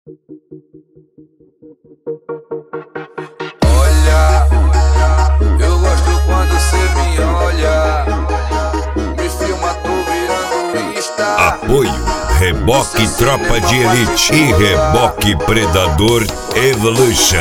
Olha, eu gosto quando cê me olha. Me filma, tô virando Insta. Apoio Reboque Tropa de Elite e Reboque Predador Evolution.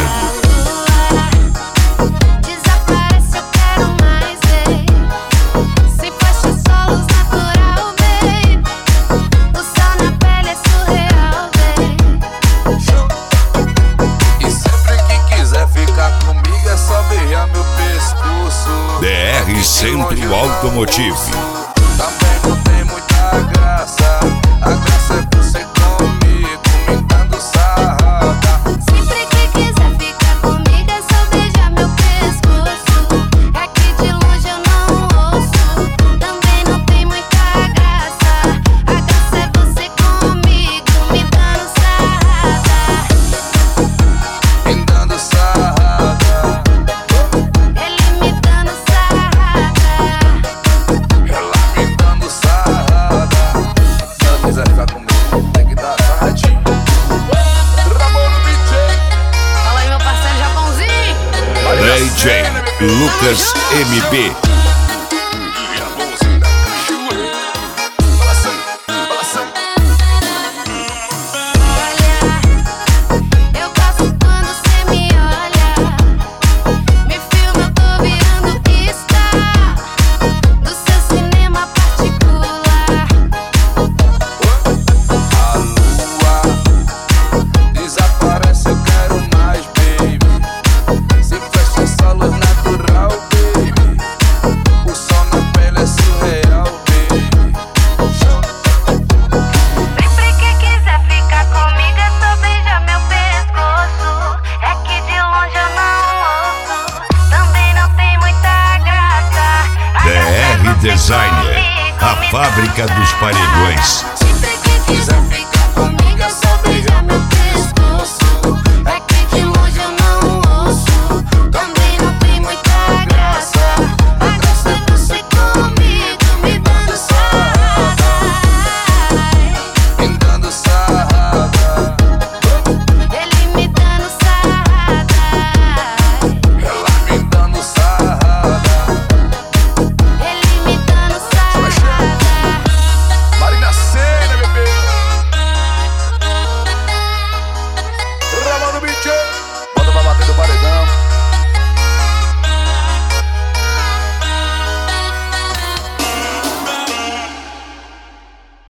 DR Centro Automotivo. Também não tem muita graça. A graça é você comigo, me dando sarrada. Sempre que quiser ficar comigo é só beijar meu pescoço. É que de longe eu não ouço. Também não tem muita graça. A graça é você comigo, me dando sarrada. Me dando sarrada. Ele me dando sarrada. Ela me dando sarrada. Se ela quiser ficar comigo, tem que dar sarradinho. Ramon no DJ. Fala aí, meu parceiro Japãozinho. DJ Lucas MB. Eu gosto quando cê me olha. Me filma, eu tô virando Insta do seu cinema particular. A lua desaparece, eu quero mais, baby. Se fecha essa luz natural, baby. O sol na pele é surreal, baby. Sempre que quiser ficar comigo é só beijar meu pescoço. É que de longe eu não ouço. Também não tem muita graça. DR Designer, a fábrica dos paredões